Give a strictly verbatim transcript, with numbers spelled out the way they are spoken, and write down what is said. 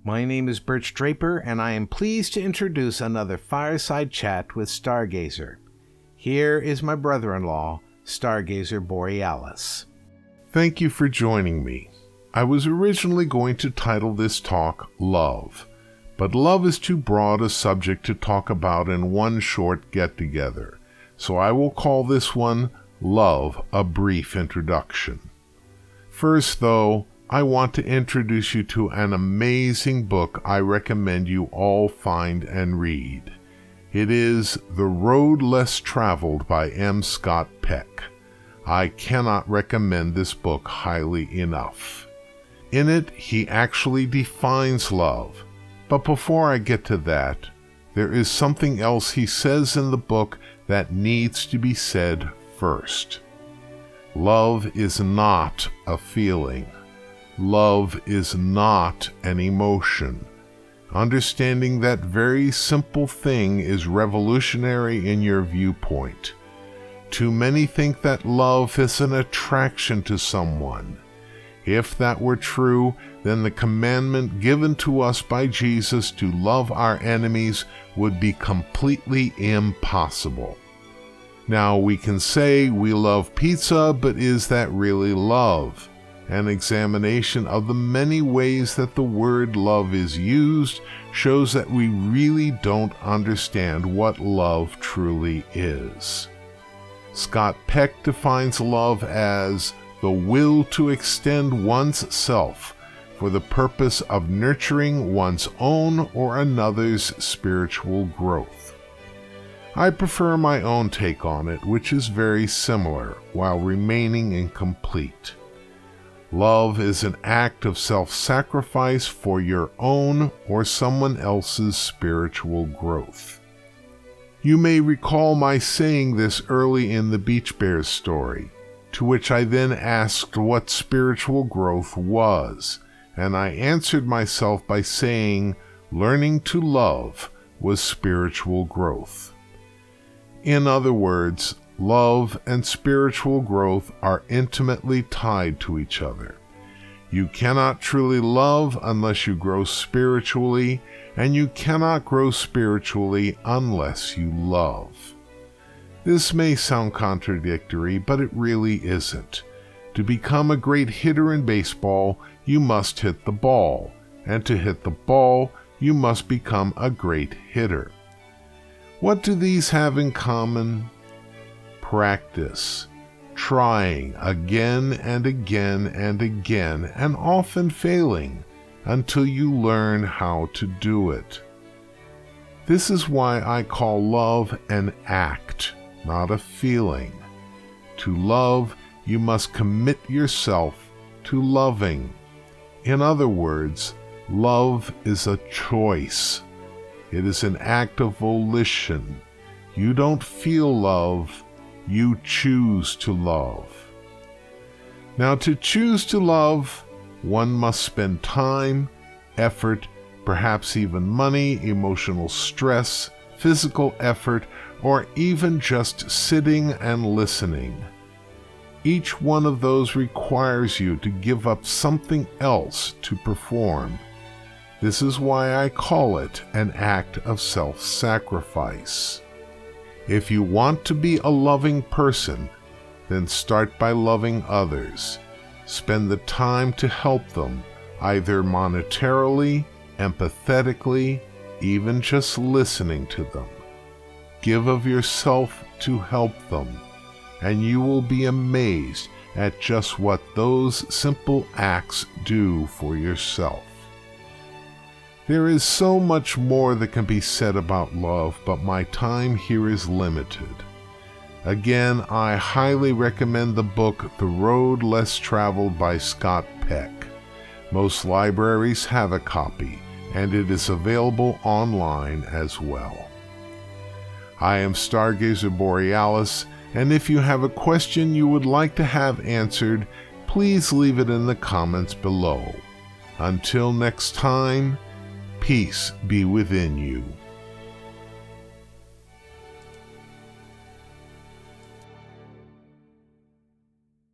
My name is Birch Draper, and I am pleased to introduce another fireside chat with Stargazer. Here is my brother-in-law, Stargazer Borealis. Thank you for joining me. I was originally going to title this talk Love, but love is too broad a subject to talk about in one short get-together, so I will call this one Love, a Brief Introduction. First, though, I want to introduce you to an amazing book I recommend you all find and read. It is The Road Less Traveled by M. Scott Peck. I cannot recommend this book highly enough. In it, he actually defines love. But before I get to that, there is something else he says in the book that needs to be said first. Love is not a feeling. Love is not an emotion. Understanding that very simple thing is revolutionary in your viewpoint. Too many think that love is an attraction to someone. If that were true, then the commandment given to us by Jesus to love our enemies would be completely impossible. Now, we can say we love pizza, but is that really love? An examination of the many ways that the word love is used shows that we really don't understand what love truly is. Scott Peck defines love as the will to extend one's self for the purpose of nurturing one's own or another's spiritual growth. I prefer my own take on it, which is very similar, while remaining incomplete. Love is an act of self-sacrifice for your own or someone else's spiritual growth. You may recall my saying this early in the Beach Bears story, to which I then asked what spiritual growth was, and I answered myself by saying learning to love was spiritual growth. In other words, love and spiritual growth are intimately tied to each other. You cannot truly love unless you grow spiritually, and you cannot grow spiritually unless you love. This may sound contradictory, but it really isn't. To become a great hitter in baseball, you must hit the ball, and to hit the ball, you must become a great hitter. What do these have in common? Practice, trying again and again and again, and often failing until you learn how to do it. This is why I call love an act, not a feeling. To love, you must commit yourself to loving. In other words, love is a choice. It is an act of volition. You don't feel love, you choose to love. Now, to choose to love, one must spend time, effort, perhaps even money, emotional stress, physical effort, or even just sitting and listening. Each one of those requires you to give up something else to perform. This is why I call it an act of self-sacrifice. If you want to be a loving person, then start by loving others. Spend the time to help them, either monetarily, empathetically, even just listening to them. Give of yourself to help them, and you will be amazed at just what those simple acts do for yourself. There is so much more that can be said about love, but my time here is limited. Again, I highly recommend the book The Road Less Traveled by Scott Peck. Most libraries have a copy, and it is available online as well. I am Stargazer Borealis, and if you have a question you would like to have answered, please leave it in the comments below. Until next time, peace be within you.